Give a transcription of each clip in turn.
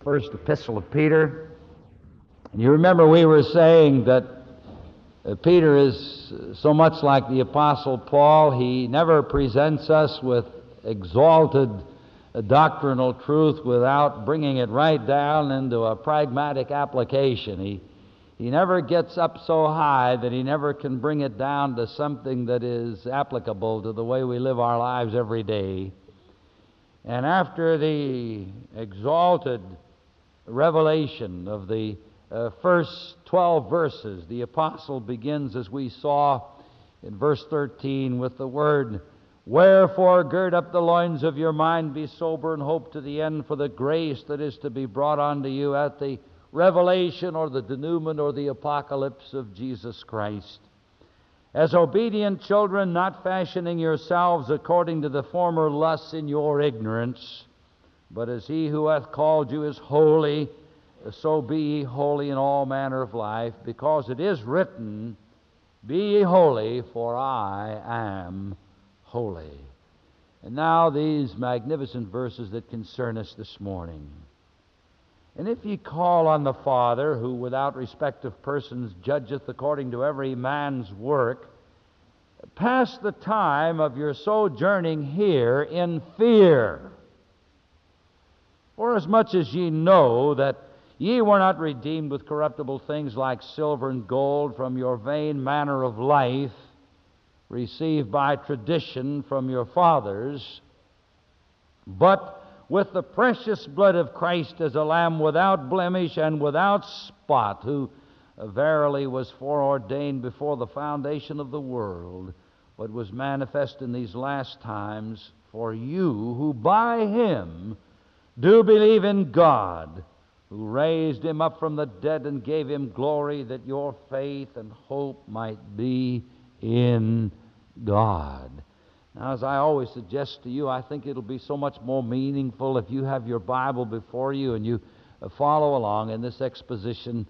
First epistle of Peter. And you remember we were saying that Peter is so much like the Apostle Paul. He never presents us with exalted doctrinal truth without bringing it right down into a pragmatic application. He never gets up so high that he never can bring it down to something that is applicable to the way we live our lives every day. And after the exalted revelation of the first 12 verses, the apostle begins, as we saw in verse 13, with the word, "Wherefore gird up the loins of your mind, be sober, and hope to the end for the grace that is to be brought unto you at the revelation or the denouement or the apocalypse of Jesus Christ. As obedient children, not fashioning yourselves according to the former lusts in your ignorance, but as he who hath called you is holy, so be ye holy in all manner of life, because it is written, Be ye holy, for I am holy." And now these magnificent verses that concern us this morning. "And if ye call on the Father, who without respect of persons judgeth according to every man's work, pass the time of your sojourning here in fear. Forasmuch as ye know that ye were not redeemed with corruptible things like silver and gold from your vain manner of life, received by tradition from your fathers, but with the precious blood of Christ as a lamb without blemish and without spot, who verily was foreordained before the foundation of the world, but was manifest in these last times for you, who by him do believe in God, who raised him up from the dead and gave him glory, that your faith and hope might be in God." Now, as I always suggest to you, I think it'll be so much more meaningful if you have your Bible before you and you follow along in this exposition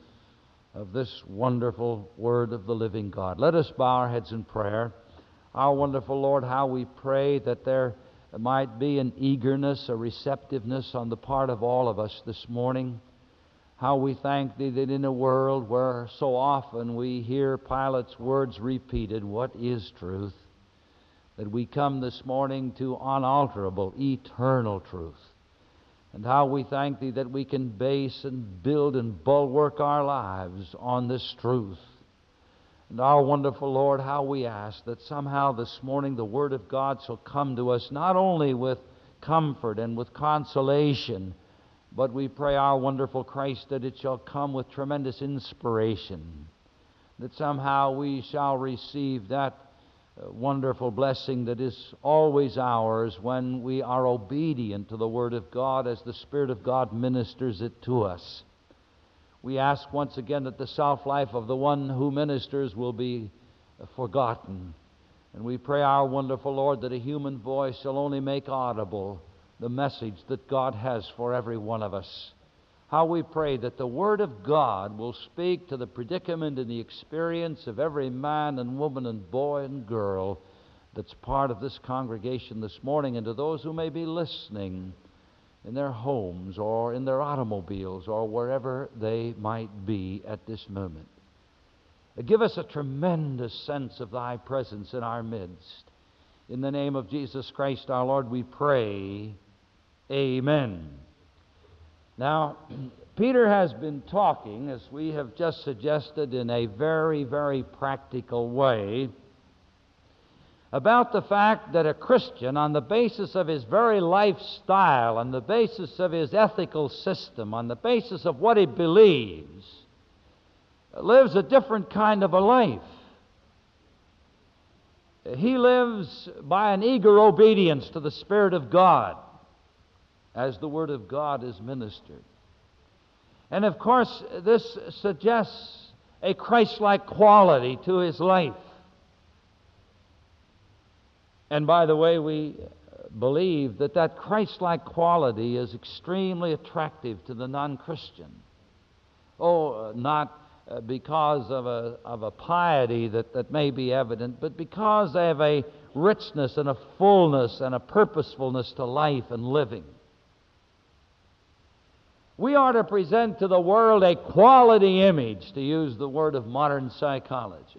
of this wonderful Word of the living God. Let us bow our heads in prayer. Our wonderful Lord, how we pray that there might be an eagerness, a receptiveness on the part of all of us this morning. How we thank Thee that in a world where so often we hear Pilate's words repeated, "What is truth?" that we come this morning to unalterable, eternal truth. And how we thank Thee that we can base and build and bulwark our lives on this truth. And our wonderful Lord, how we ask that somehow this morning the Word of God shall come to us not only with comfort and with consolation, but we pray, our wonderful Christ, that it shall come with tremendous inspiration, that somehow we shall receive that wonderful blessing that is always ours when we are obedient to the Word of God as the Spirit of God ministers it to us. We ask once again that the self-life of the one who ministers will be forgotten. And we pray, our wonderful Lord, that a human voice shall only make audible the message that God has for every one of us. How we pray that the Word of God will speak to the predicament and the experience of every man and woman and boy and girl that's part of this congregation this morning, and to those who may be listening in their homes or in their automobiles or wherever they might be at this moment. Give us a tremendous sense of Thy presence in our midst. In the name of Jesus Christ our Lord we pray. Amen. Now, Peter has been talking, as we have just suggested, in a very, very practical way about the fact that a Christian, on the basis of his very lifestyle, on the basis of his ethical system, on the basis of what he believes, lives a different kind of a life. He lives by an eager obedience to the Spirit of God as the Word of God is ministered. And of course, this suggests a Christ-like quality to his life. And by the way, we believe that that Christ-like quality is extremely attractive to the non-Christian. Not because of a piety that may be evident, but because they have a richness and a fullness and a purposefulness to life and living. We are to present to the world a quality image, to use the word of modern psychology.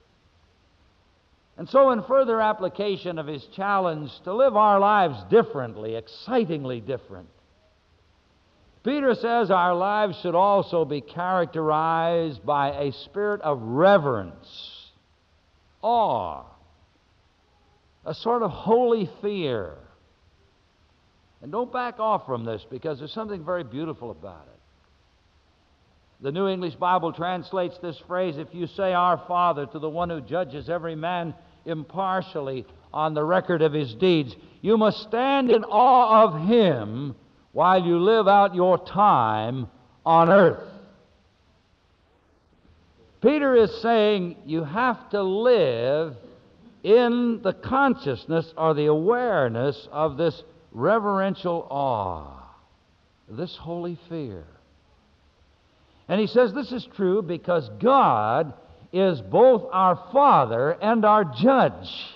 And so, in further application of his challenge to live our lives differently, excitingly different, Peter says our lives should also be characterized by a spirit of reverence, awe, a sort of holy fear. And don't back off from this, because there's something very beautiful about it. The New English Bible translates this phrase, if you say, "Our Father," to the one who judges every man impartially on the record of his deeds, you must stand in awe of him while you live out your time on earth. Peter is saying you have to live in the consciousness or the awareness of this reverential awe, this holy fear. And he says this is true because God is both our Father and our Judge.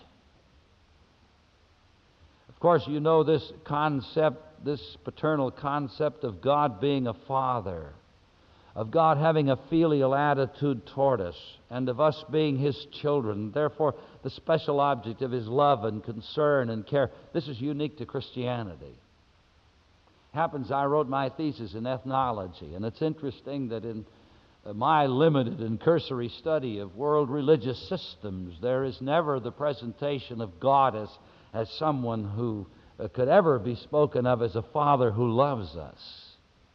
Of course, you know this concept, this paternal concept of God being a Father, of God having a filial attitude toward us, and of us being His children, therefore the special object of His love and concern and care. This is unique to Christianity. Happens I wrote my thesis in ethnology, and it's interesting that in my limited and cursory study of world religious systems, there is never the presentation of God as someone who could ever be spoken of as a Father who loves us.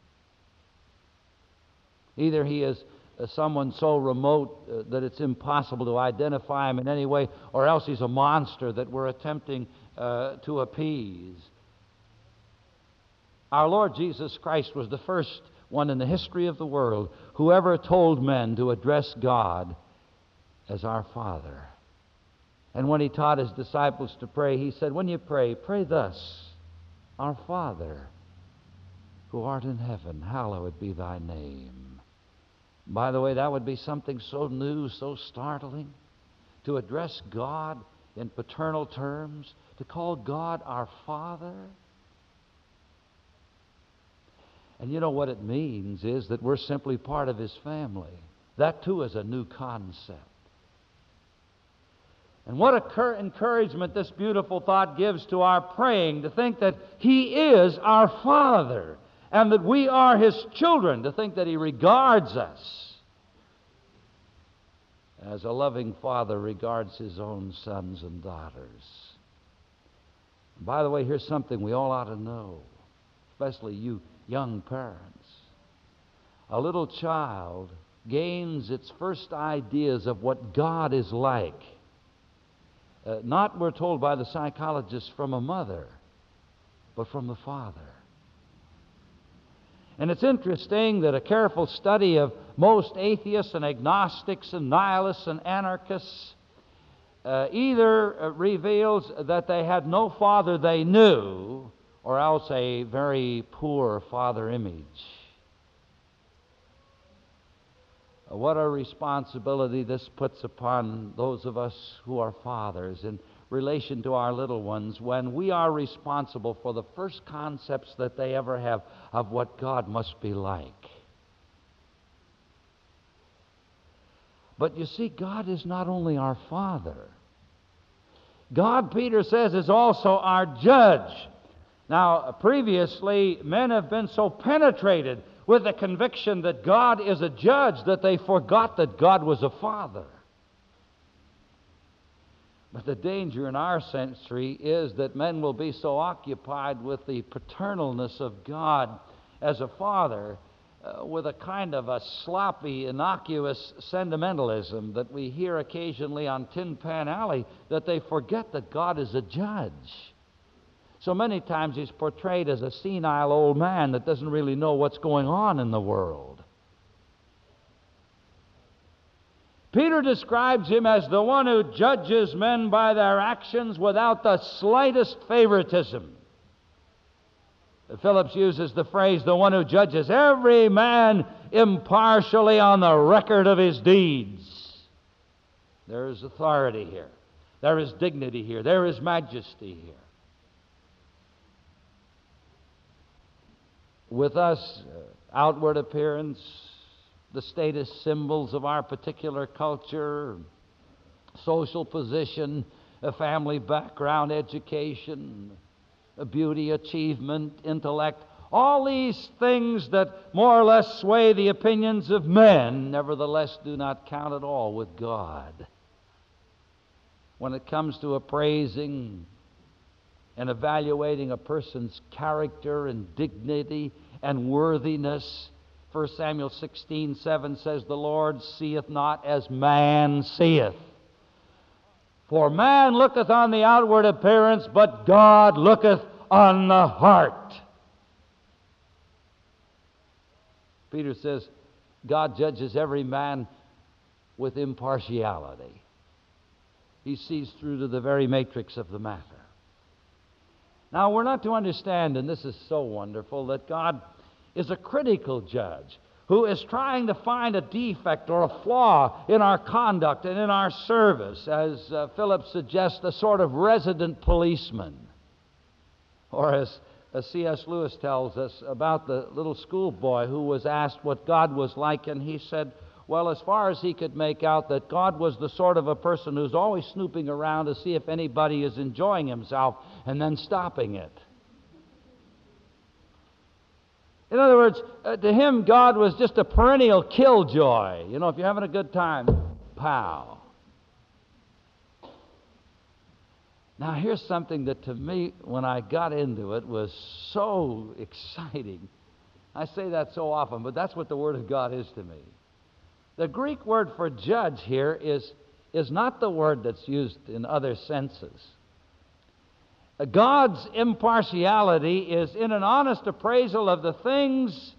Either He is someone so remote that it's impossible to identify Him in any way, or else He's a monster that we're attempting to appease. Our Lord Jesus Christ was the first one in the history of the world who ever told men to address God as our Father. And when He taught His disciples to pray, He said, when you pray, pray thus, Our Father, who art in heaven, hallowed be thy name. By the way, that would be something so new, so startling, to address God in paternal terms, to call God our Father. And you know what it means is that we're simply part of His family. That too is a new concept. And what encouragement this beautiful thought gives to our praying, to think that He is our Father and that we are His children, to think that He regards us as a loving Father regards His own sons and daughters. And by the way, here's something we all ought to know, especially you young parents. A little child gains its first ideas of what God is like. Not, we're told by the psychologists, from a mother, but from the Father. And it's interesting that a careful study of most atheists and agnostics and nihilists and anarchists either reveals that they had no father they knew, or else a very poor father image. What a responsibility this puts upon those of us who are fathers in relation to our little ones, when we are responsible for the first concepts that they ever have of what God must be like. But you see, God is not only our Father. God, Peter says, is also our Judge. Now, previously, men have been so penetrated with the conviction that God is a judge that they forgot that God was a Father. But the danger in our century is that men will be so occupied with the paternalness of God as a Father, with a kind of a sloppy, innocuous sentimentalism that we hear occasionally on Tin Pan Alley, that they forget that God is a judge. So many times He's portrayed as a senile old man that doesn't really know what's going on in the world. Peter describes Him as the one who judges men by their actions without the slightest favoritism. Phillips uses the phrase, the one who judges every man impartially on the record of his deeds. There is authority here. There is dignity here. There is majesty here. with us, outward appearance, the status symbols of our particular culture, social position, a family background, education, a beauty, achievement, intellect, all these things that more or less sway the opinions of men, nevertheless do not count at all with God. When it comes to appraising and evaluating a person's character and dignity and worthiness, 1 Samuel 16:7 says, "The Lord seeth not as man seeth. For man looketh on the outward appearance, but God looketh on the heart." Peter says, God judges every man with impartiality. He sees through to the very matrix of the matter. Now, we're not to understand, and this is so wonderful, that God is a critical judge who is trying to find a defect or a flaw in our conduct and in our service, as Philip suggests, a sort of resident policeman. Or as C.S. Lewis tells us about the little schoolboy who was asked what God was like, and he said, well, as far as he could make out, that God was the sort of a person who's always snooping around to see if anybody is enjoying himself and then stopping it. In other words, to him, God was just a perennial killjoy. You know, if you're having a good time, pow. Now, here's something that to me, when I got into it, was so exciting. I say that so often, but that's what the Word of God is to me. The Greek word for judge here is not the word that's used in other senses. God's impartiality is in an honest appraisal of the things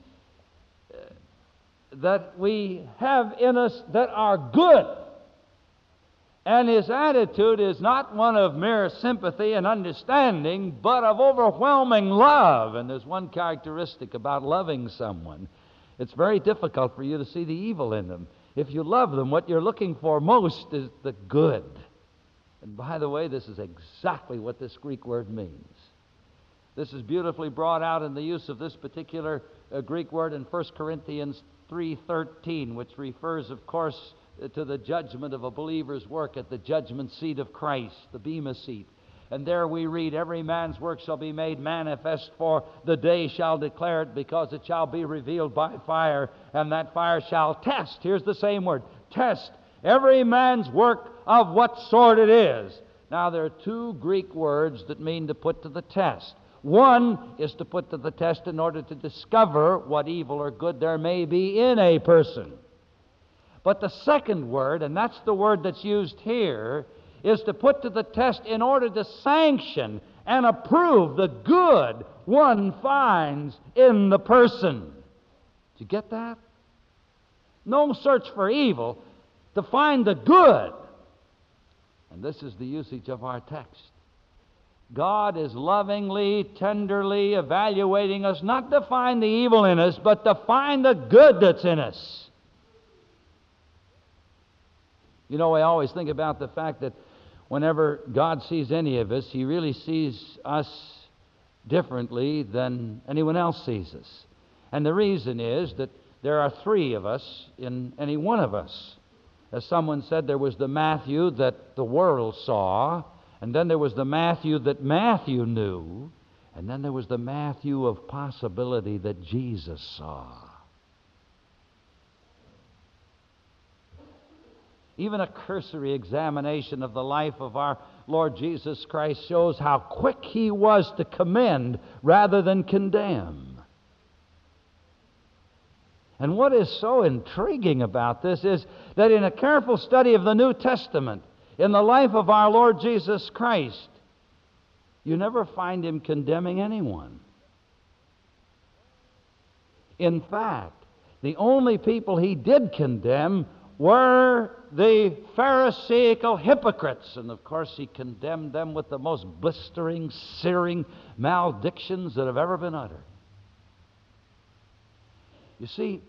that we have in us that are good. And His attitude is not one of mere sympathy and understanding, but of overwhelming love. And there's one characteristic about loving someone. It's very difficult for you to see the evil in them. If you love them, what you're looking for most is the good. And by the way, this is exactly what this Greek word means. This is beautifully brought out in the use of this particular Greek word in 1 Corinthians 3:13, which refers, of course, to the judgment of a believer's work at the judgment seat of Christ, the Bema seat. And there we read, every man's work shall be made manifest, for the day shall declare it, because it shall be revealed by fire, and that fire shall test. Here's the same word, test every man's work of what sort it is. Now, there are two Greek words that mean to put to the test. One is to put to the test in order to discover what evil or good there may be in a person. But the second word, and that's the word that's used here, is to put to the test in order to sanction and approve the good one finds in the person. Did you get that? No search for evil, to find the good. And this is the usage of our text. God is lovingly, tenderly evaluating us, not to find the evil in us, but to find the good that's in us. You know, I always think about the fact that whenever God sees any of us, He really sees us differently than anyone else sees us. And the reason is that there are three of us in any one of us. As someone said, there was the Matthew that the world saw, and then there was the Matthew that Matthew knew, and then there was the Matthew of possibility that Jesus saw. Even a cursory examination of the life of our Lord Jesus Christ shows how quick He was to commend rather than condemn. And what is so intriguing about this is that in a careful study of the New Testament, in the life of our Lord Jesus Christ, you never find Him condemning anyone. In fact, the only people He did condemn were the Pharisaical hypocrites. And of course, He condemned them with the most blistering, searing maledictions that have ever been uttered. You see,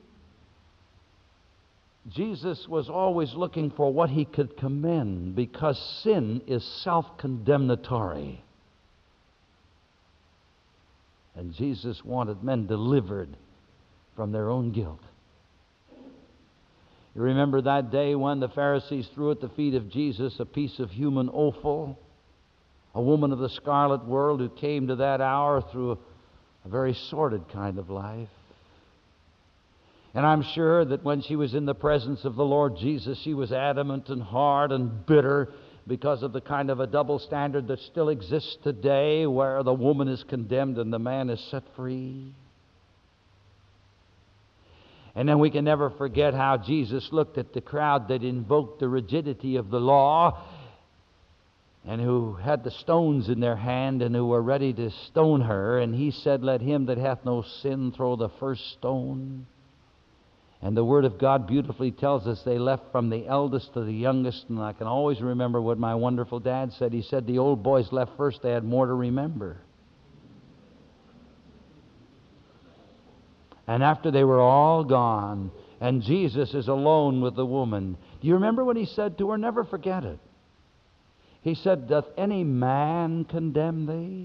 Jesus was always looking for what He could commend, because sin is self-condemnatory. And Jesus wanted men delivered from their own guilt. You remember that day when the Pharisees threw at the feet of Jesus a piece of human offal, a woman of the scarlet world who came to that hour through a very sordid kind of life. And I'm sure that when she was in the presence of the Lord Jesus, she was adamant and hard and bitter because of the kind of a double standard that still exists today, where the woman is condemned and the man is set free. And then we can never forget how Jesus looked at the crowd that invoked the rigidity of the law and who had the stones in their hand and who were ready to stone her. And he said, "Let him that hath no sin throw the first stone." And the Word of God beautifully tells us they left from the eldest to the youngest. And I can always remember what my wonderful dad said. He said the old boys left first, they had more to remember. And after they were all gone, and Jesus is alone with the woman, do you remember what he said to her? Never forget it. He said, "Doth any man condemn thee?"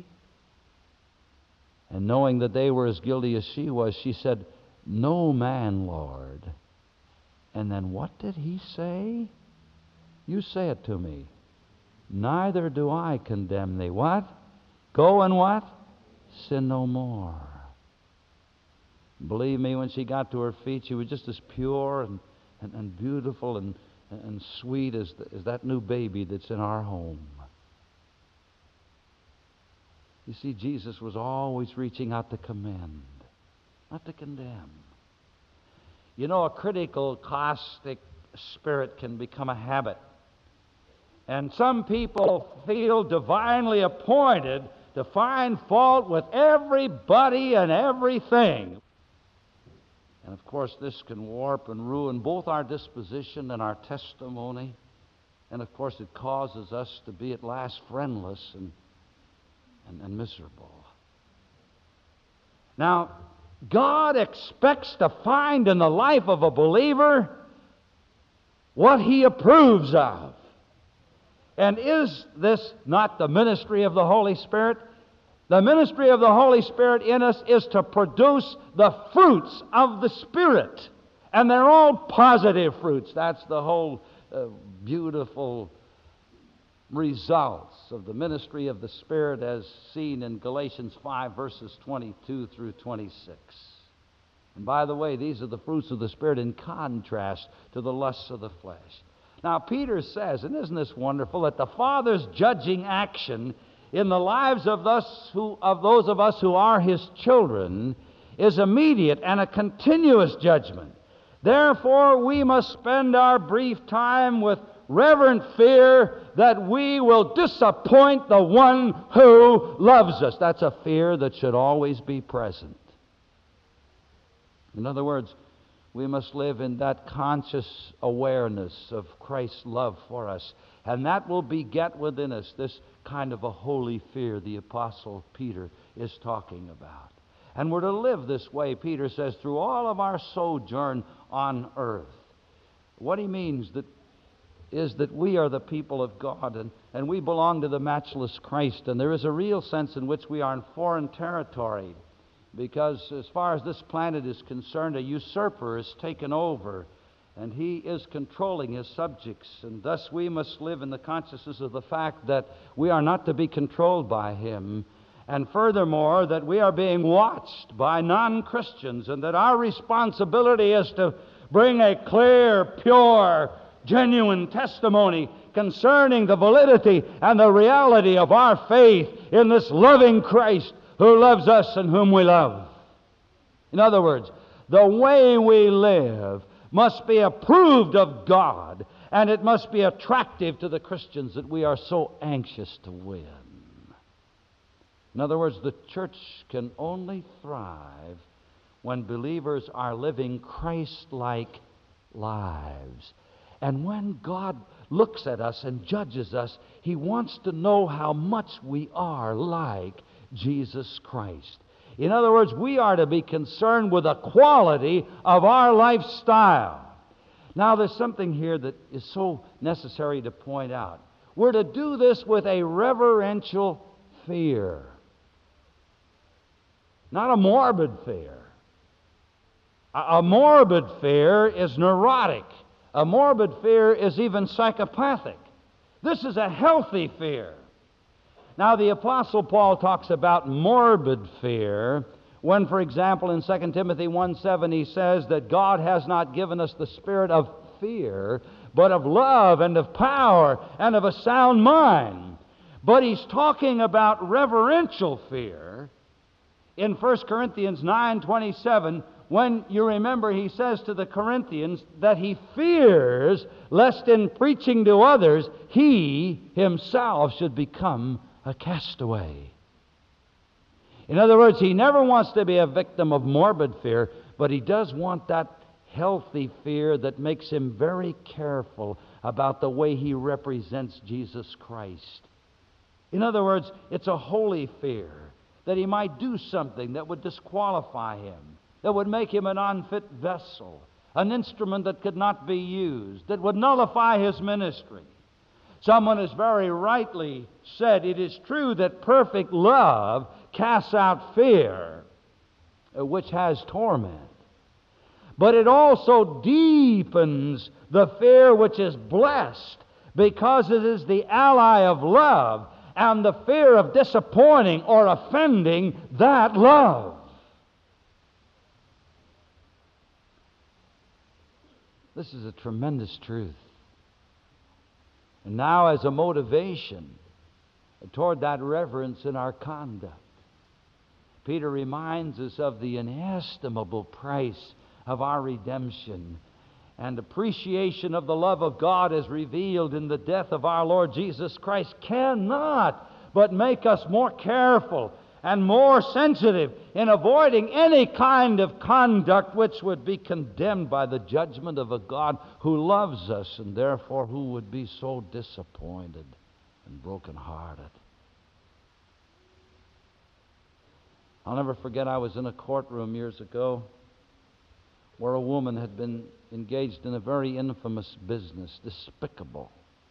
And knowing that they were as guilty as she was, she said, "No man, Lord." And then what did he say? You say it to me. "Neither do I condemn thee." What? Go and what? Sin no more. Believe me, when she got to her feet, she was just as pure and beautiful and sweet as that new baby that's in our home. You see, Jesus was always reaching out to commend, not to condemn. You know, a critical, caustic spirit can become a habit. And some people feel divinely appointed to find fault with everybody and everything. And of course, this can warp and ruin both our disposition and our testimony. And of course, it causes us to be at last friendless and miserable. Now, God expects to find in the life of a believer what He approves of. And is this not the ministry of the Holy Spirit? The ministry of the Holy Spirit in us is to produce the fruits of the Spirit. And they're all positive fruits. That's the whole beautiful results of the ministry of the Spirit as seen in Galatians 5, verses 22 through 26. And by the way, these are the fruits of the Spirit in contrast to the lusts of the flesh. Now, Peter says, and isn't this wonderful, that the Father's judging action in the lives of those of us who are His children is immediate and a continuous judgment. Therefore, we must spend our brief time with reverent fear that we will disappoint the one who loves us. That's a fear that should always be present. In other words, we must live in that conscious awareness of Christ's love for us. And that will beget within us this kind of a holy fear the Apostle Peter is talking about. And we're to live this way, Peter says, through all of our sojourn on earth. What he means is that we are the people of God, and we belong to the matchless Christ. And there is a real sense in which we are in foreign territory, because as far as this planet is concerned, a usurper has taken over, and he is controlling his subjects. And thus we must live in the consciousness of the fact that we are not to be controlled by him. And furthermore, that we are being watched by non-Christians, and that our responsibility is to bring a clear, pure, genuine testimony concerning the validity and the reality of our faith in this loving Christ who loves us and whom we love. In other words, the way we live must be approved of God, and it must be attractive to the Christians that we are so anxious to win. In other words, the church can only thrive when believers are living Christ-like lives. And when God looks at us and judges us, He wants to know how much we are like Jesus Christ. In other words, we are to be concerned with the quality of our lifestyle. Now, there's something here that is so necessary to point out. We're to do this with a reverential fear. not a morbid fear. A morbid fear is neurotic. A morbid fear is even psychopathic. This is a healthy fear. Now, the Apostle Paul talks about morbid fear when, for example, in 2 Timothy 1:7, he says that God has not given us the spirit of fear, but of love and of power and of a sound mind. But he's talking about reverential fear in 1 Corinthians 9:27, when you remember he says to the Corinthians that he fears lest in preaching to others he himself should become a castaway. In other words, he never wants to be a victim of morbid fear, but he does want that healthy fear that makes him very careful about the way he represents Jesus Christ. In other words, it's a holy fear that he might do something that would disqualify him, that would make him an unfit vessel, an instrument that could not be used, that would nullify his ministry. Someone has very rightly said, it is true that perfect love casts out fear, which has torment. But it also deepens the fear which is blessed, because it is the ally of love and the fear of disappointing or offending that love. This is a tremendous truth. And now, as a motivation toward that reverence in our conduct, Peter reminds us of the inestimable price of our redemption, and appreciation of the love of God as revealed in the death of our Lord Jesus Christ cannot but make us more careful and more sensitive in avoiding any kind of conduct which would be condemned by the judgment of a God who loves us, and therefore who would be so disappointed and brokenhearted. I'll never forget, I was in a courtroom years ago where a woman had been engaged in a very infamous business, despicable.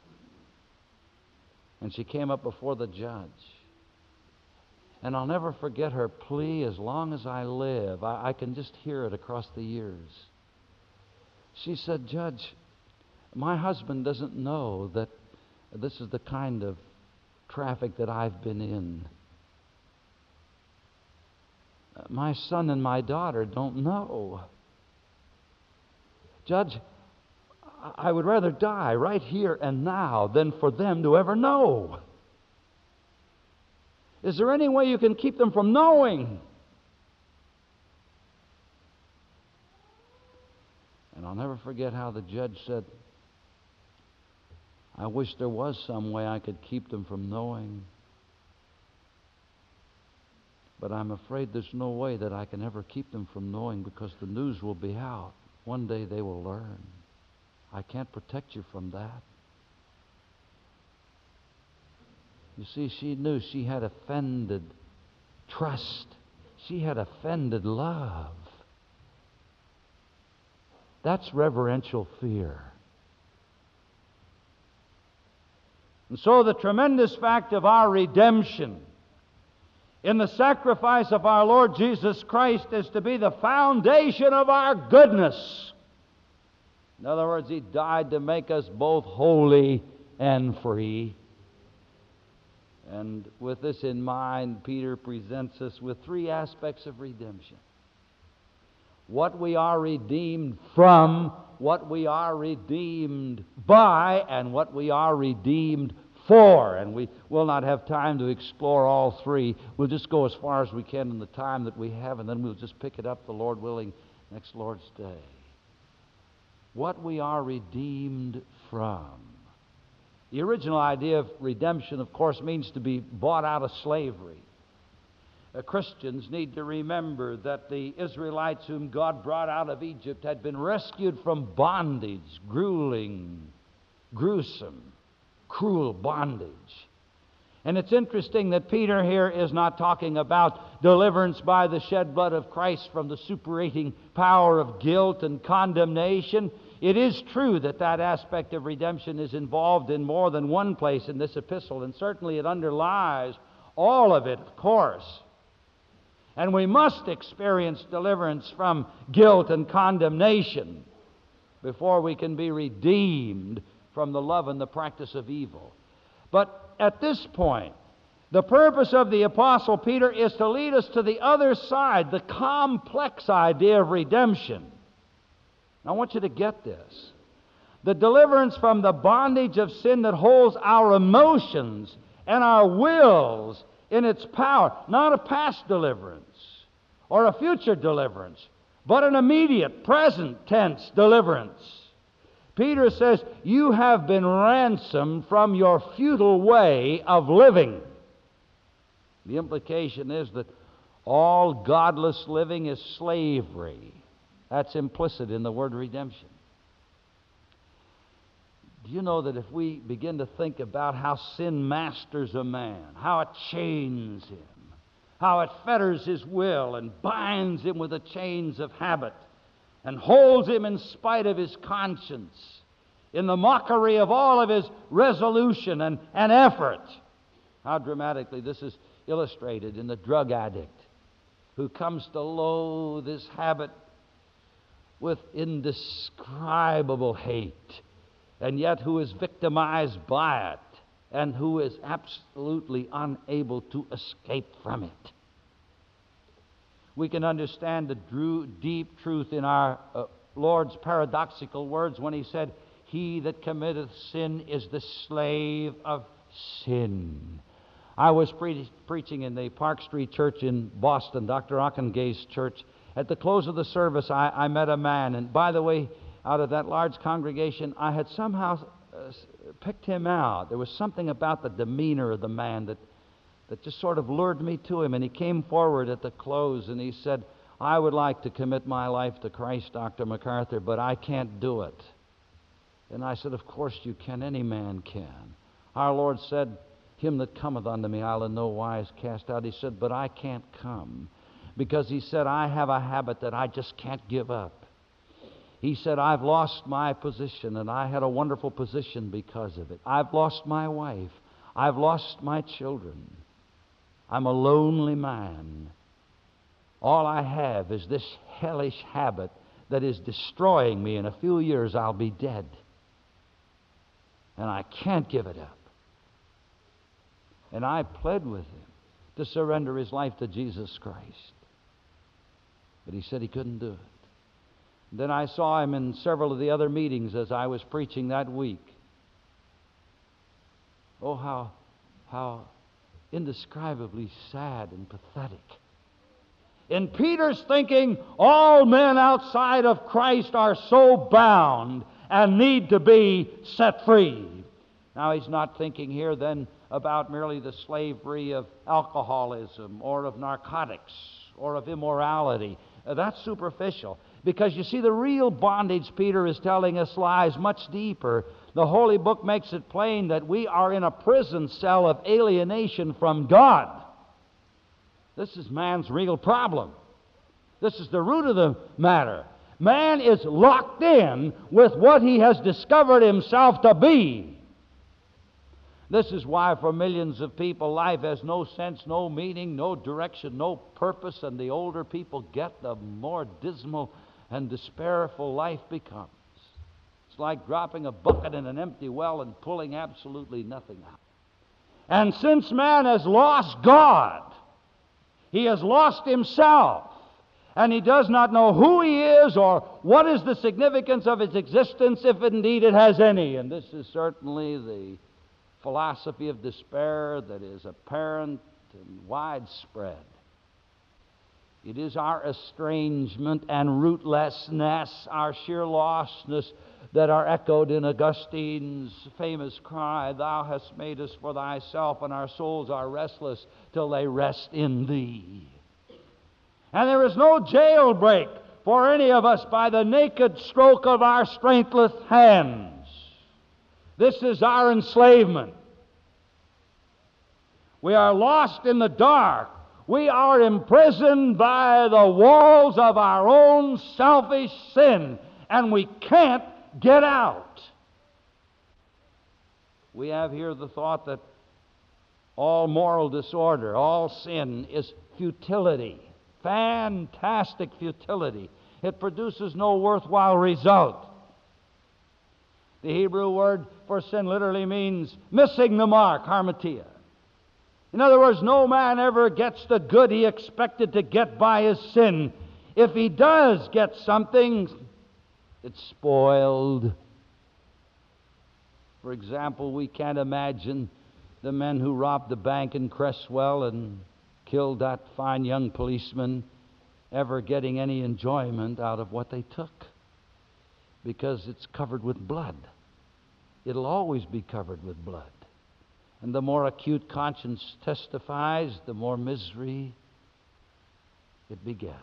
And she came up before the judge. And I'll never forget her plea as long as I live. I can just hear it across the years. She said, "Judge, my husband doesn't know that this is the kind of traffic that I've been in. My son and my daughter don't know. Judge, I would rather die right here and now than for them to ever know. Is there any way you can keep them from knowing?" And I'll never forget how the judge said, "I wish there was some way I could keep them from knowing. But I'm afraid there's no way that I can ever keep them from knowing, because the news will be out. One day they will learn. I can't protect you from that." You see, she knew she had offended trust. She had offended love. That's reverential fear. And so the tremendous fact of our redemption in the sacrifice of our Lord Jesus Christ is to be the foundation of our goodness. In other words, He died to make us both holy and free. And with this in mind, Peter presents us with three aspects of redemption: what we are redeemed from, what we are redeemed by, and what we are redeemed for. And we will not have time to explore all three. We'll just go as far as we can in the time that we have, and then we'll just pick it up, the Lord willing, next Lord's Day. What we are redeemed from. The original idea of redemption, of course, means to be bought out of slavery. Christians need to remember that the Israelites whom God brought out of Egypt had been rescued from bondage, grueling, gruesome, cruel bondage. And it's interesting that Peter here is not talking about deliverance by the shed blood of Christ from the superating power of guilt and condemnation. It is true that that aspect of redemption is involved in more than one place in this epistle, and certainly it underlies all of it, of course. And we must experience deliverance from guilt and condemnation before we can be redeemed from the love and the practice of evil. But at this point, the purpose of the Apostle Peter is to lead us to the other side, the complex idea of redemption. I want you to get this. The deliverance from the bondage of sin that holds our emotions and our wills in its power. Not a past deliverance or a future deliverance, but an immediate, present tense deliverance. Peter says, you have been ransomed from your futile way of living. The implication is that all godless living is slavery. That's implicit in the word redemption. Do you know that if we begin to think about how sin masters a man, how it chains him, how it fetters his will and binds him with the chains of habit and holds him in spite of his conscience, in the mockery of all of his resolution and effort, how dramatically this is illustrated in the drug addict who comes to loathe his habit with indescribable hate, and yet who is victimized by it and who is absolutely unable to escape from it. We can understand the deep truth in our Lord's paradoxical words when he said, he that committeth sin is the slave of sin. I was preaching in the Park Street Church in Boston, Dr. Ockengay's church. At the close of the service, I met a man, and by the way, out of that large congregation, I had somehow picked him out. There was something about the demeanor of the man that just sort of lured me to him, and he came forward at the close, and he said, I would like to commit my life to Christ, Dr. MacArthur, but I can't do it. And I said, of course you can. Any man can. Our Lord said, him that cometh unto me I'll in no wise cast out. He said, but I can't come. Because he said, I have a habit that I just can't give up. He said, I've lost my position, and I had a wonderful position because of it. I've lost my wife. I've lost my children. I'm a lonely man. All I have is this hellish habit that is destroying me. In a few years, I'll be dead. And I can't give it up. And I pled with him to surrender his life to Jesus Christ. But he said he couldn't do it. Then I saw him in several of the other meetings as I was preaching that week. Oh, how indescribably sad and pathetic. In Peter's thinking, all men outside of Christ are so bound and need to be set free. Now, he's not thinking here then about merely the slavery of alcoholism or of narcotics or of immorality. That's superficial. Because you see, the real bondage Peter is telling us lies much deeper. The Holy Book makes it plain that we are in a prison cell of alienation from God. This is man's real problem. This is the root of the matter. Man is locked in with what he has discovered himself to be. This is why for millions of people life has no sense, no meaning, no direction, no purpose, and the older people get, the more dismal and despairful life becomes. It's like dropping a bucket in an empty well and pulling absolutely nothing out. And since man has lost God, he has lost himself, and he does not know who he is or what is the significance of his existence, if indeed it has any. And this is certainly the philosophy of despair that is apparent and widespread. It is our estrangement and rootlessness, our sheer lostness, that are echoed in Augustine's famous cry, Thou hast made us for thyself, and our souls are restless till they rest in thee. And there is no jailbreak for any of us by the naked stroke of our strengthless hands. This is our enslavement. We are lost in the dark. We are imprisoned by the walls of our own selfish sin, and we can't get out. We have here the thought that all moral disorder, all sin is futility. fantastic futility. It produces no worthwhile result. The Hebrew word for sin literally means missing the mark, harmatia. In other words, no man ever gets the good he expected to get by his sin. If he does get something, it's spoiled. For example, we can't imagine the men who robbed the bank in Cresswell and killed that fine young policeman ever getting any enjoyment out of what they took, because it's covered with blood. It'll always be covered with blood. And the more acute conscience testifies, the more misery it begets.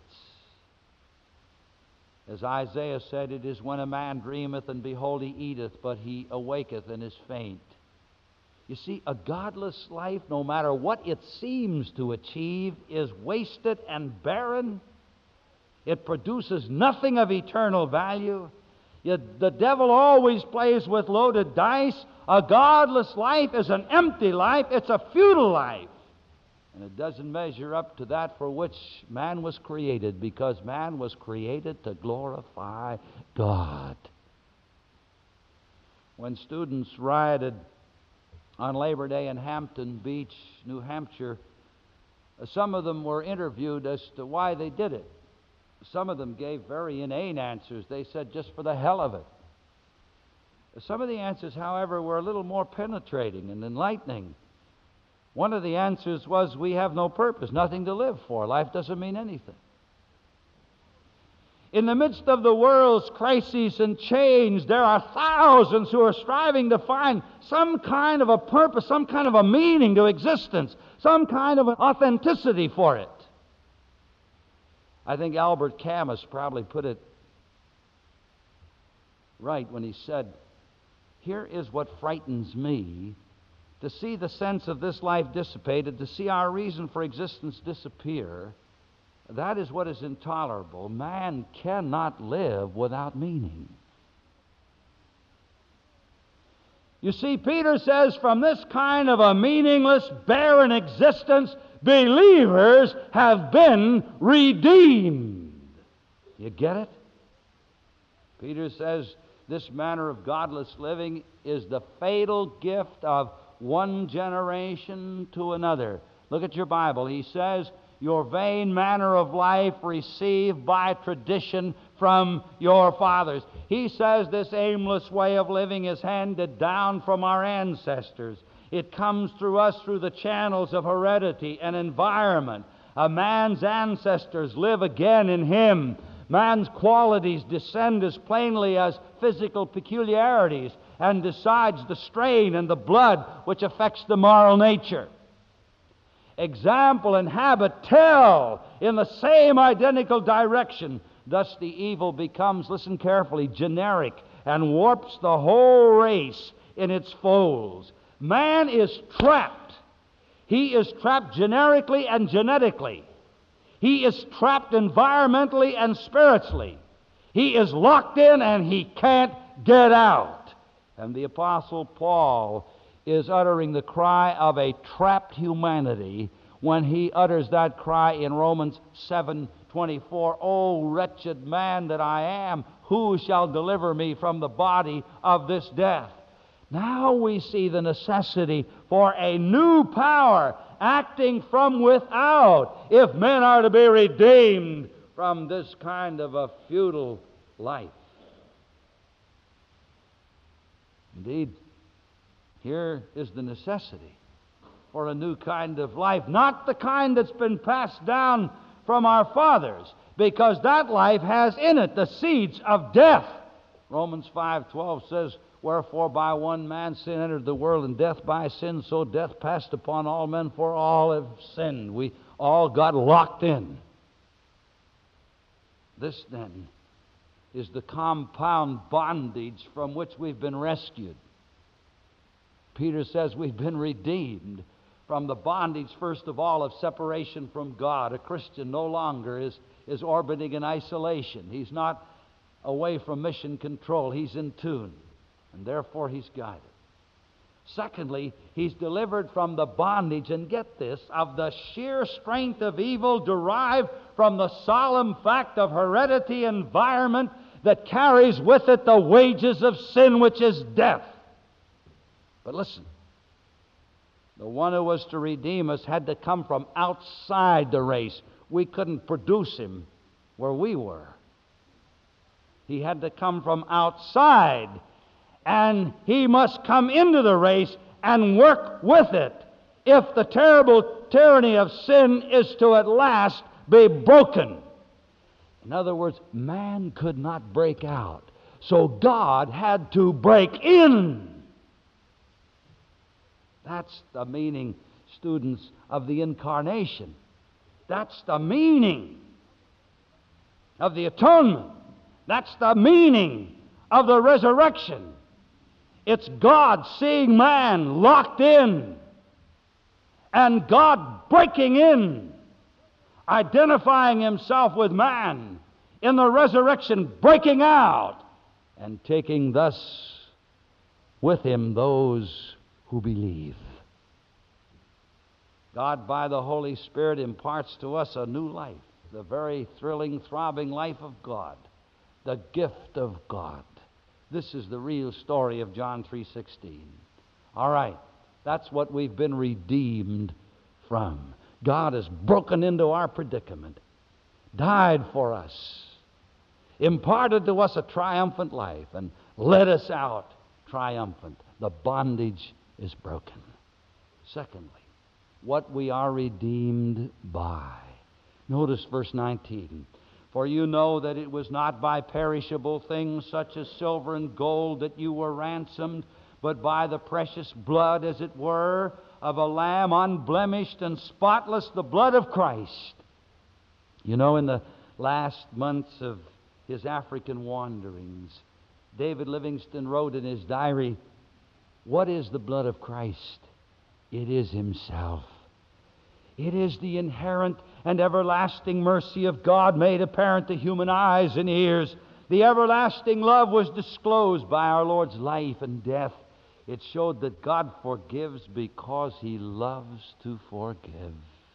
As Isaiah said, it is when a man dreameth, and behold, he eateth, but he awaketh and is faint. You see, a godless life, no matter what it seems to achieve, is wasted and barren. It produces nothing of eternal value. Yet the devil always plays with loaded dice. A godless life is an empty life. It's a futile life. And it doesn't measure up to that for which man was created, because man was created to glorify God. When students rioted on Labor Day in Hampton Beach, New Hampshire, some of them were interviewed as to why they did it. Some of them gave very inane answers. They said, just for the hell of it. Some of the answers, however, were a little more penetrating and enlightening. One of the answers was, we have no purpose, nothing to live for. Life doesn't mean anything. In the midst of the world's crises and change, there are thousands who are striving to find some kind of a purpose, some kind of a meaning to existence, some kind of an authenticity for it. I think Albert Camus probably put it right when he said, here is what frightens me: to see the sense of this life dissipated, to see our reason for existence disappear. That is what is intolerable. Man cannot live without meaning. You see, Peter says, from this kind of a meaningless, barren existence, believers have been redeemed. You get it? Peter says this manner of godless living is the fatal gift of one generation to another. Look at your Bible. He says, your vain manner of life received by tradition from your fathers. He says this aimless way of living is handed down from our ancestors. It comes through us through the channels of heredity and environment. A man's ancestors live again in him. Man's qualities descend as plainly as physical peculiarities, and decides the strain and the blood which affects the moral nature. Example and habit tell in the same identical direction. Thus the evil becomes, listen carefully, generic, and warps the whole race in its folds. Man is trapped. He is trapped generically and genetically. He is trapped environmentally and spiritually. He is locked in and he can't get out. And the Apostle Paul is uttering the cry of a trapped humanity when he utters that cry in Romans 7:24, "O wretched man that I am, who shall deliver me from the body of this death?" Now we see the necessity for a new power acting from without if men are to be redeemed from this kind of a futile life. Indeed, here is the necessity for a new kind of life, not the kind that's been passed down from our fathers, because that life has in it the seeds of death. Romans 5:12 says, "Wherefore by one man sin entered the world, and death by sin, so death passed upon all men, for all have sinned." We all got locked in. This, then, is the compound bondage from which we've been rescued. Peter says we've been redeemed from the bondage, first of all, of separation from God. A Christian no longer is orbiting in isolation. He's not away from mission control. He's in tune, and therefore he's guided. Secondly, he's delivered from the bondage, and get this, of the sheer strength of evil derived from the solemn fact of heredity environment that carries with it the wages of sin, which is death. But listen, the one who was to redeem us had to come from outside the race. We couldn't produce him where we were. He had to come from outside, and he must come into the race and work with it if the terrible tyranny of sin is to at last be broken. In other words, man could not break out, so God had to break in. That's the meaning, students, of the incarnation. That's the meaning of the atonement. That's the meaning of the resurrection. It's God seeing man locked in, and God breaking in, identifying himself with man in the resurrection, breaking out, and taking thus with him those who believe. God, by the Holy Spirit, imparts to us a new life, the very thrilling, throbbing life of God, the gift of God. This is the real story of John 3:16. All right, that's what we've been redeemed from. God has broken into our predicament, died for us, imparted to us a triumphant life, and led us out triumphant. The bondage is broken. Secondly, what we are redeemed by. Notice verse 19. For you know that it was not by perishable things such as silver and gold that you were ransomed, but by the precious blood, as it were, of a lamb unblemished and spotless, the blood of Christ. You know, in the last months of his African wanderings, David Livingstone wrote in his diary, "What is the blood of Christ? It is himself. It is the inherent and everlasting mercy of God made apparent to human eyes and ears. The everlasting love was disclosed by our Lord's life and death. It showed that God forgives because he loves to forgive."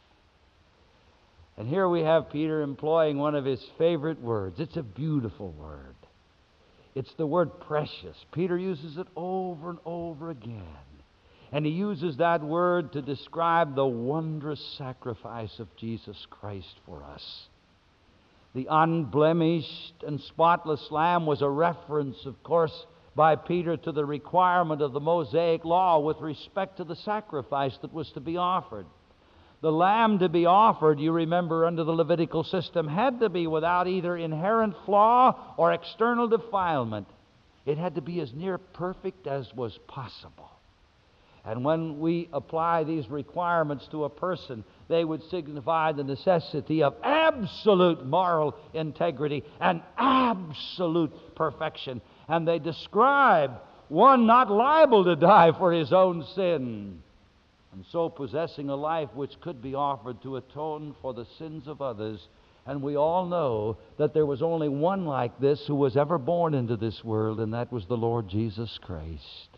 And here we have Peter employing one of his favorite words. It's a beautiful word. It's the word precious. Peter uses it over and over again. And he uses that word to describe the wondrous sacrifice of Jesus Christ for us. The unblemished and spotless lamb was a reference, of course, by Peter to the requirement of the Mosaic law with respect to the sacrifice that was to be offered. The lamb to be offered, you remember, under the Levitical system, had to be without either inherent flaw or external defilement. It had to be as near perfect as was possible. And when we apply these requirements to a person, they would signify the necessity of absolute moral integrity and absolute perfection. And they describe one not liable to die for his own sin, and so possessing a life which could be offered to atone for the sins of others. And we all know that there was only one like this who was ever born into this world, and that was the Lord Jesus Christ.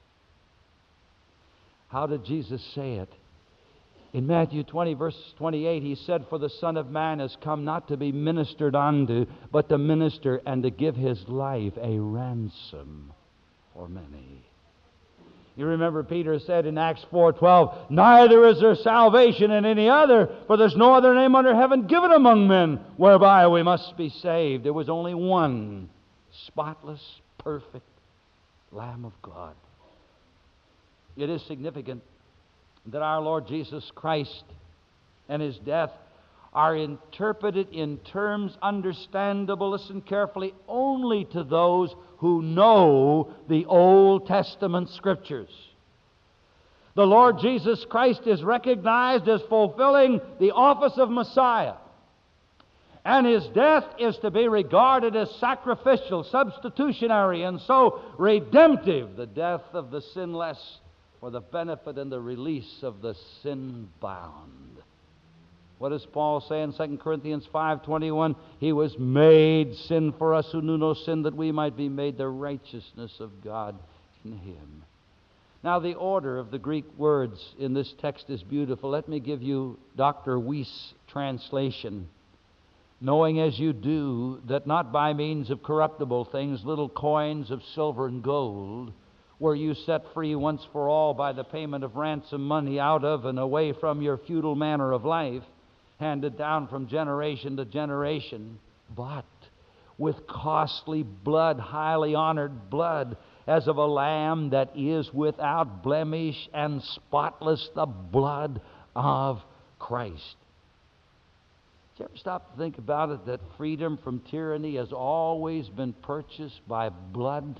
How did Jesus say it? In Matthew 20, verse 28, he said, "For the Son of Man has come not to be ministered unto, but to minister and to give his life a ransom for many." You remember Peter said in Acts 4:12, "Neither is there salvation in any other, for there's no other name under heaven given among men whereby we must be saved." There was only one spotless, perfect Lamb of God. It is significant that our Lord Jesus Christ and his death are interpreted in terms understandable, listen carefully, only to those who know the Old Testament Scriptures. The Lord Jesus Christ is recognized as fulfilling the office of Messiah, and his death is to be regarded as sacrificial, substitutionary, and so redemptive, the death of the sinless for the benefit and the release of the sin-bound. What does Paul say in 2 Corinthians 5:21? He was made sin for us who knew no sin, that we might be made the righteousness of God in him. Now, the order of the Greek words in this text is beautiful. Let me give you Dr. Weiss' translation. Knowing as you do that not by means of corruptible things, little coins of silver and gold, were you set free once for all by the payment of ransom money out of and away from your feudal manner of life, handed down from generation to generation, but with costly blood, highly honored blood, as of a lamb that is without blemish and spotless, the blood of Christ. Did you ever stop to think about it, that freedom from tyranny has always been purchased by blood?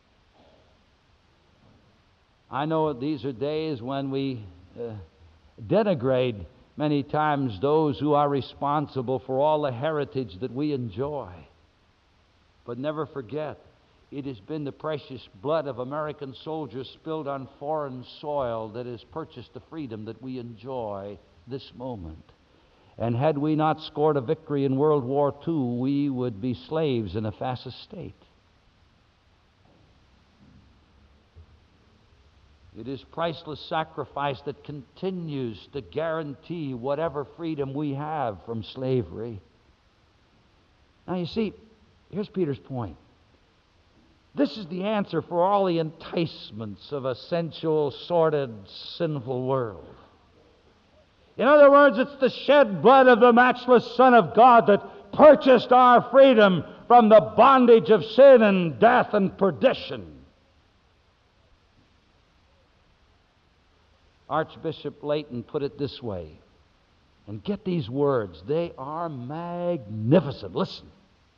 I know these are days when we denigrate many times those who are responsible for all the heritage that we enjoy. But never forget, it has been the precious blood of American soldiers spilled on foreign soil that has purchased the freedom that we enjoy this moment. And had we not scored a victory in World War II, we would be slaves in a fascist state. It is priceless sacrifice that continues to guarantee whatever freedom we have from slavery. Now you see, here's Peter's point. This is the answer for all the enticements of a sensual, sordid, sinful world. In other words, it's the shed blood of the matchless Son of God that purchased our freedom from the bondage of sin and death and perdition. Archbishop Layton put it this way, and get these words, they are magnificent. Listen.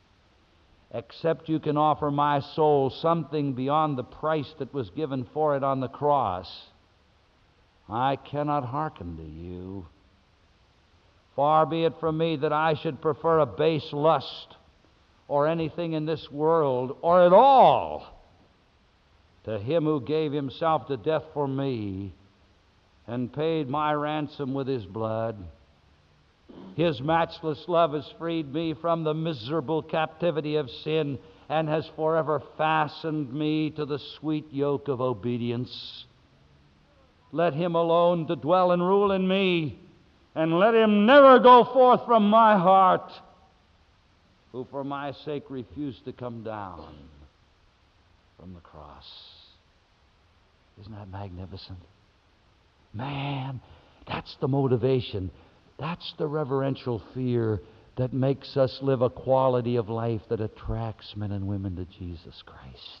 Except you can offer my soul something beyond the price that was given for it on the cross, I cannot hearken to you. Far be it from me that I should prefer a base lust or anything in this world, or at all, to him who gave himself to death for me and paid my ransom with his blood. His matchless love has freed me from the miserable captivity of sin and has forever fastened me to the sweet yoke of obedience. Let him alone to dwell and rule in me, and let him never go forth from my heart, who for my sake refused to come down from the cross. Isn't that magnificent? Man, that's the motivation. That's the reverential fear that makes us live a quality of life that attracts men and women to Jesus Christ.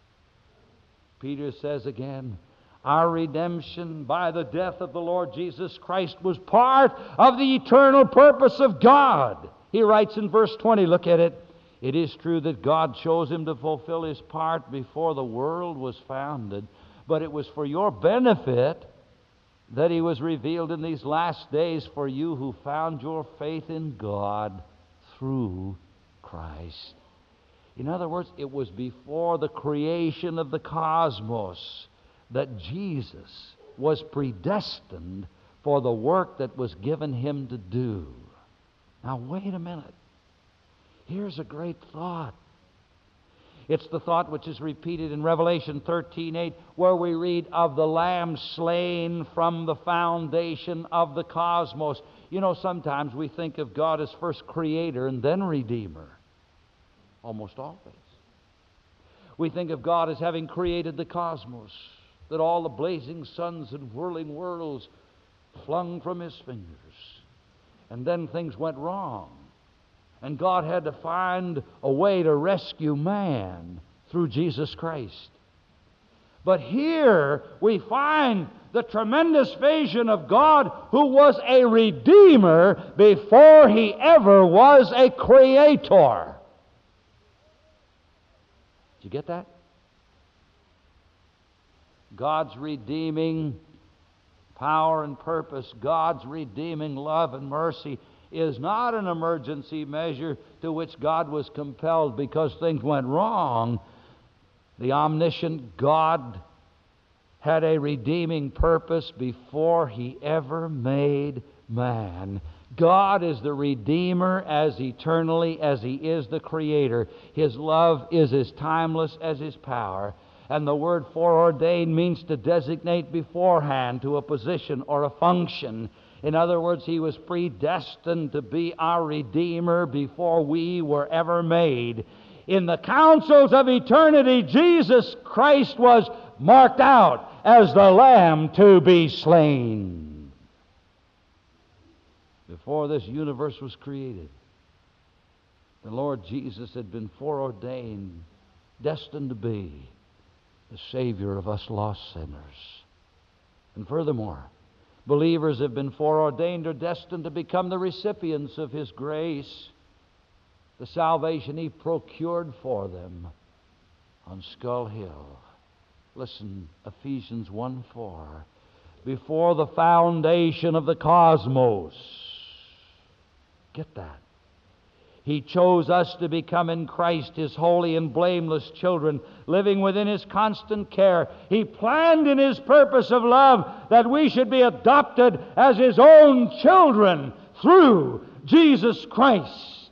Peter says again, our redemption by the death of the Lord Jesus Christ was part of the eternal purpose of God. He writes in verse 20, look at it. It is true that God chose him to fulfill his part before the world was founded, but it was for your benefit that he was revealed in these last days for you who found your faith in God through Christ. In other words, it was before the creation of the cosmos that Jesus was predestined for the work that was given him to do. Now, wait a minute. Here's a great thought. It's the thought which is repeated in Revelation 13:8, where we read of the Lamb slain from the foundation of the cosmos. You know, sometimes we think of God as first creator and then redeemer. Almost always. We think of God as having created the cosmos, that all the blazing suns and whirling worlds flung from his fingers. And then things went wrong. And God had to find a way to rescue man through Jesus Christ. But here we find the tremendous vision of God, who was a redeemer before he ever was a creator. Did you get that? God's redeeming power and purpose, God's redeeming love and mercy is not an emergency measure to which God was compelled because things went wrong. The omniscient God had a redeeming purpose before he ever made man. God is the Redeemer as eternally as he is the Creator. His love is as timeless as his power. And the word foreordained means to designate beforehand to a position or a function. In other words, He was predestined to be our Redeemer before we were ever made. In the councils of eternity, Jesus Christ was marked out as the Lamb to be slain. Before this universe was created, the Lord Jesus had been foreordained, destined to be the Savior of us lost sinners. And furthermore, believers have been foreordained or destined to become the recipients of His grace, the salvation He procured for them on Skull Hill. Listen, Ephesians 1:4. Before the foundation of the cosmos. Get that. He chose us to become in Christ His holy and blameless children, living within His constant care. He planned in His purpose of love that we should be adopted as His own children through Jesus Christ.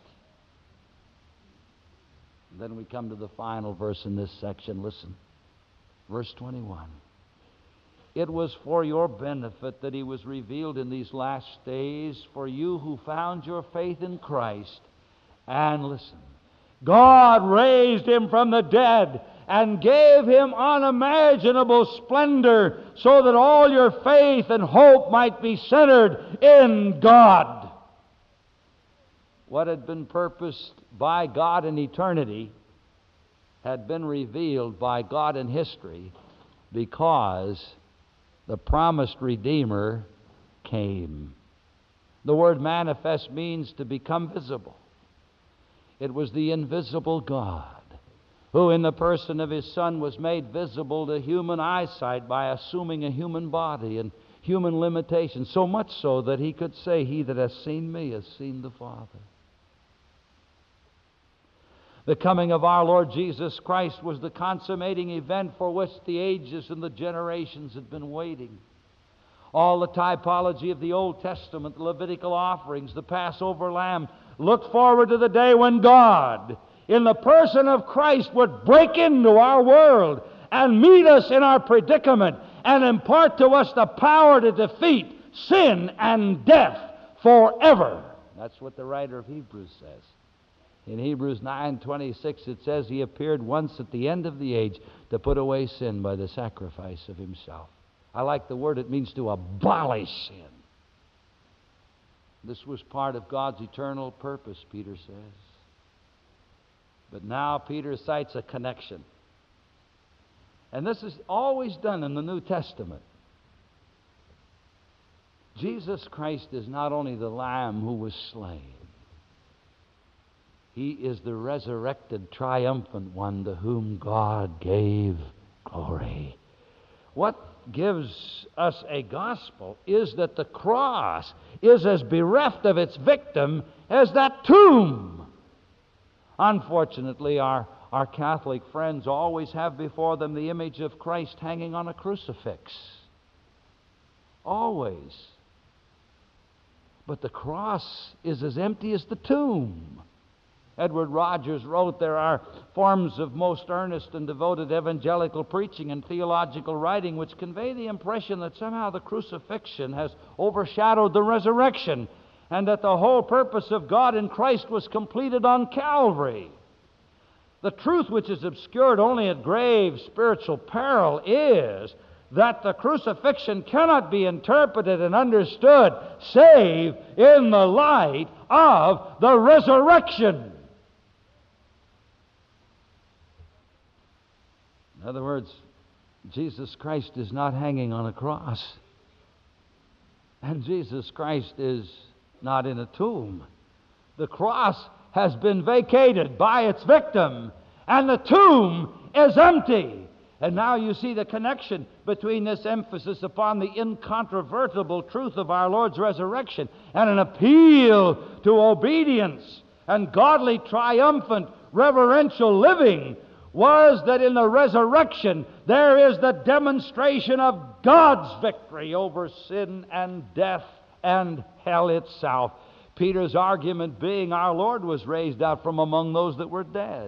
And then we come to the final verse in this section. Listen, verse 21. It was for your benefit that He was revealed in these last days, for you who found your faith in Christ. And listen, God raised Him from the dead and gave Him unimaginable splendor so that all your faith and hope might be centered in God. What had been purposed by God in eternity had been revealed by God in history because the promised Redeemer came. The word manifest means to become visible. It was the invisible God who in the person of His Son was made visible to human eyesight by assuming a human body and human limitations, so much so that He could say, "He that has seen me has seen the Father." The coming of our Lord Jesus Christ was the consummating event for which the ages and the generations had been waiting. All the typology of the Old Testament, the Levitical offerings, the Passover lamb, looked forward to the day when God, in the person of Christ, would break into our world and meet us in our predicament and impart to us the power to defeat sin and death forever. That's what the writer of Hebrews says. In Hebrews 9:26 it says He appeared once at the end of the age to put away sin by the sacrifice of Himself. I like the word. It means to abolish sin. This was part of God's eternal purpose, Peter says. But now Peter cites a connection. And this is always done in the New Testament. Jesus Christ is not only the Lamb who was slain. He is the resurrected, triumphant one to whom God gave glory. What gives us a gospel is that the cross is as bereft of its victim as that tomb. Unfortunately, our Catholic friends always have before them the image of Christ hanging on a crucifix. Always. But the cross is as empty as the tomb. Edward Rogers wrote, there are forms of most earnest and devoted evangelical preaching and theological writing which convey the impression that somehow the crucifixion has overshadowed the resurrection and that the whole purpose of God in Christ was completed on Calvary. The truth which is obscured only at grave spiritual peril is that the crucifixion cannot be interpreted and understood save in the light of the resurrection. In other words, Jesus Christ is not hanging on a cross. And Jesus Christ is not in a tomb. The cross has been vacated by its victim, and the tomb is empty. And now you see the connection between this emphasis upon the incontrovertible truth of our Lord's resurrection and an appeal to obedience and godly, triumphant, reverential living was that in the resurrection there is the demonstration of God's victory over sin and death and hell itself. Peter's argument being our Lord was raised out from among those that were dead.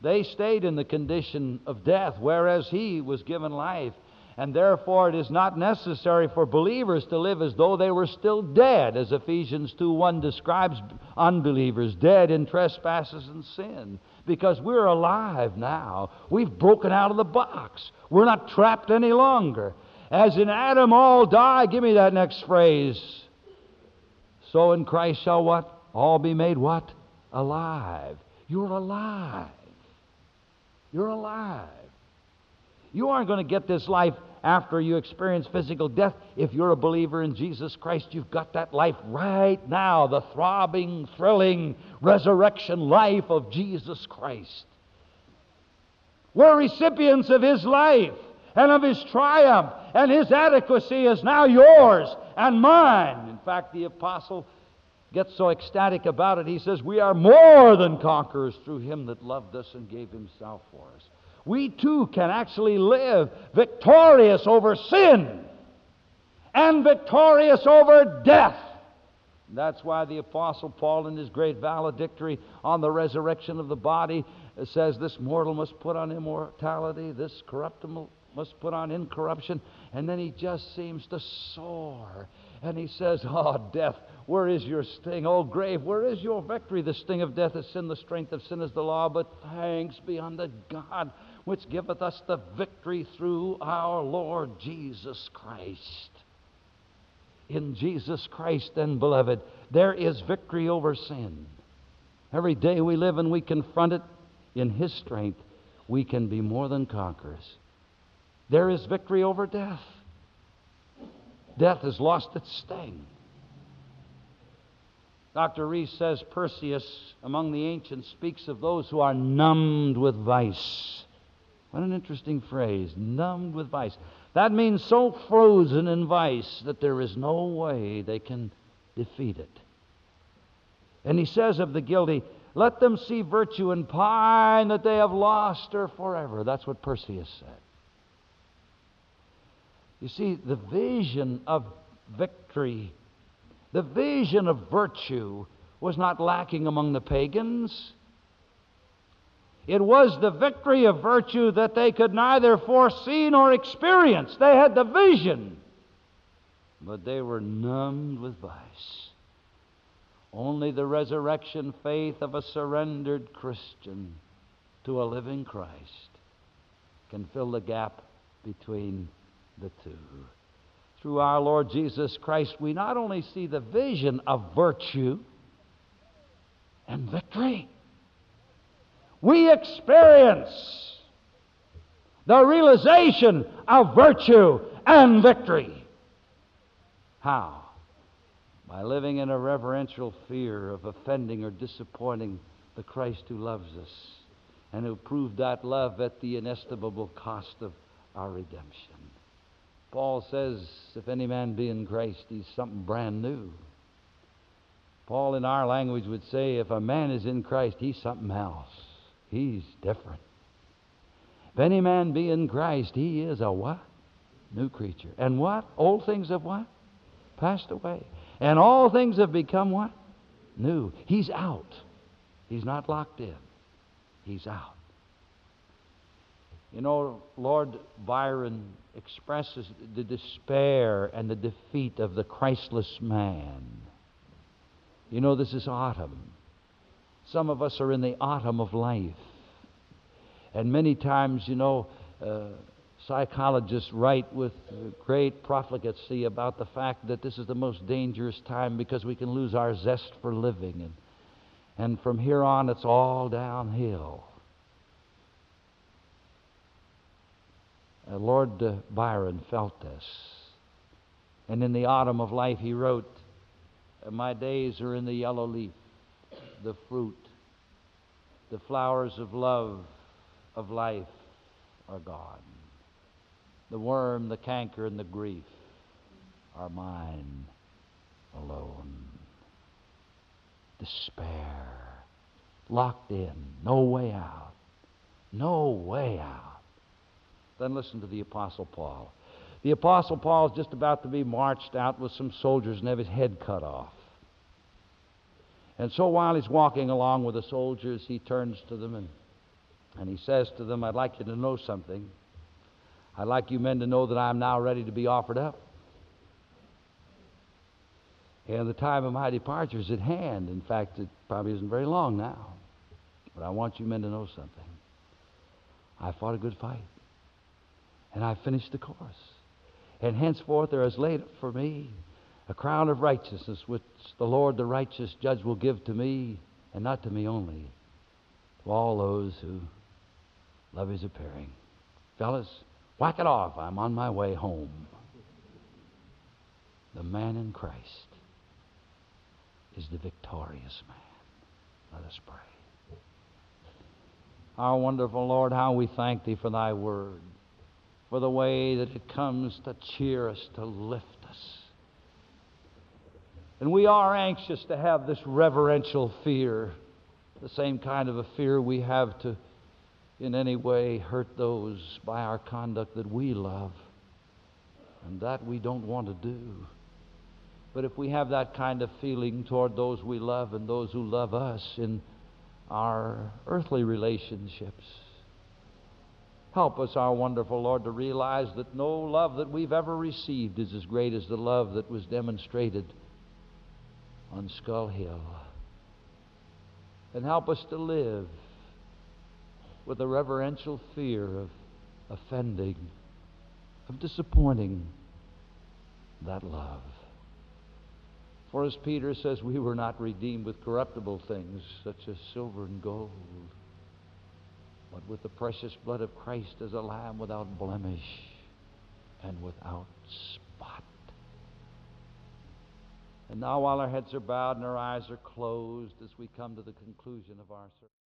They stayed in the condition of death, whereas he was given life. And therefore it is not necessary for believers to live as though they were still dead, as Ephesians 2:1 describes unbelievers, dead in trespasses and sin. Because we're alive now. We've broken out of the box. We're not trapped any longer. As in Adam all die, give me that next phrase. So in Christ shall what? All be made what? Alive. You're alive. You're alive. You aren't going to get this life after you experience physical death. If you're a believer in Jesus Christ, you've got that life right now, the throbbing, thrilling resurrection life of Jesus Christ. We're recipients of His life and of His triumph, and His adequacy is now yours and mine. In fact, the apostle gets so ecstatic about it, he says, we are more than conquerors through Him that loved us and gave Himself for us. We too can actually live victorious over sin and victorious over death. That's why the Apostle Paul, in his great valedictory on the resurrection of the body, says this mortal must put on immortality, this corruptible must put on incorruption. And then he just seems to soar. And he says, oh, death, where is your sting? Oh, grave, where is your victory? The sting of death is sin, the strength of sin is the law. But thanks be unto God, which giveth us the victory through our Lord Jesus Christ. In Jesus Christ, then, beloved, there is victory over sin. Every day we live and we confront it in His strength, we can be more than conquerors. There is victory over death. Death has lost its sting. Dr. Rees says Perseus, among the ancients, speaks of those who are numbed with vice. What an interesting phrase, numbed with vice. That means so frozen in vice that there is no way they can defeat it. And he says of the guilty, let them see virtue and pine that they have lost her forever. That's what Perseus said. You see, the vision of victory, the vision of virtue was not lacking among the pagans. It was the victory of virtue that they could neither foresee nor experience. They had the vision, but they were numbed with vice. Only the resurrection faith of a surrendered Christian to a living Christ can fill the gap between the two. Through our Lord Jesus Christ, we not only see the vision of virtue and victory, we experience the realization of virtue and victory. How? By living in a reverential fear of offending or disappointing the Christ who loves us and who proved that love at the inestimable cost of our redemption. Paul says, if any man be in Christ, he's something brand new. Paul, in our language, would say, if a man is in Christ, he's something else. He's different. If any man be in Christ, he is a what? New creature. And what? Old things have what? Passed away. And all things have become what? New. He's out. He's not locked in. He's out. You know, Lord Byron expresses the despair and the defeat of the Christless man. You know, this is autumn. Some of us are in the autumn of life. And many times, you know, psychologists write with great profligacy about the fact that this is the most dangerous time because we can lose our zest for living. And from here on, it's all downhill. Lord Byron felt this. And in the autumn of life, he wrote, my days are in the yellow leaf, the fruit, the flowers of love, of life are gone. The worm, the canker, and the grief are mine alone. Despair, locked in, no way out, no way out. Then listen to the Apostle Paul. The Apostle Paul is just about to be marched out with some soldiers and have his head cut off. And so while he's walking along with the soldiers, he turns to them and And he says to them, I'd like you to know something. I'd like you men to know that I'm now ready to be offered up. And the time of my departure is at hand. In fact, it probably isn't very long now. But I want you men to know something. I fought a good fight. And I finished the course. And henceforth there is laid up for me a crown of righteousness, which the Lord, the righteous judge, will give to me, and not to me only, to all those who love his appearing. Fellas, whack it off. I'm on my way home. The man in Christ is the victorious man. Let us pray. Our wonderful Lord, how we thank Thee for Thy word, for the way that it comes to cheer us, to lift us. And we are anxious to have this reverential fear, the same kind of a fear we have to in any way hurt those by our conduct that we love, and that we don't want to do. But if we have that kind of feeling toward those we love and those who love us in our earthly relationships, help us, our wonderful Lord, to realize that no love that we've ever received is as great as the love that was demonstrated on Skull Hill. And help us to live with a reverential fear of offending, of disappointing that love. For as Peter says, we were not redeemed with corruptible things such as silver and gold, but with the precious blood of Christ as a lamb without blemish and without spot. And now, while our heads are bowed and our eyes are closed, as we come to the conclusion of our service,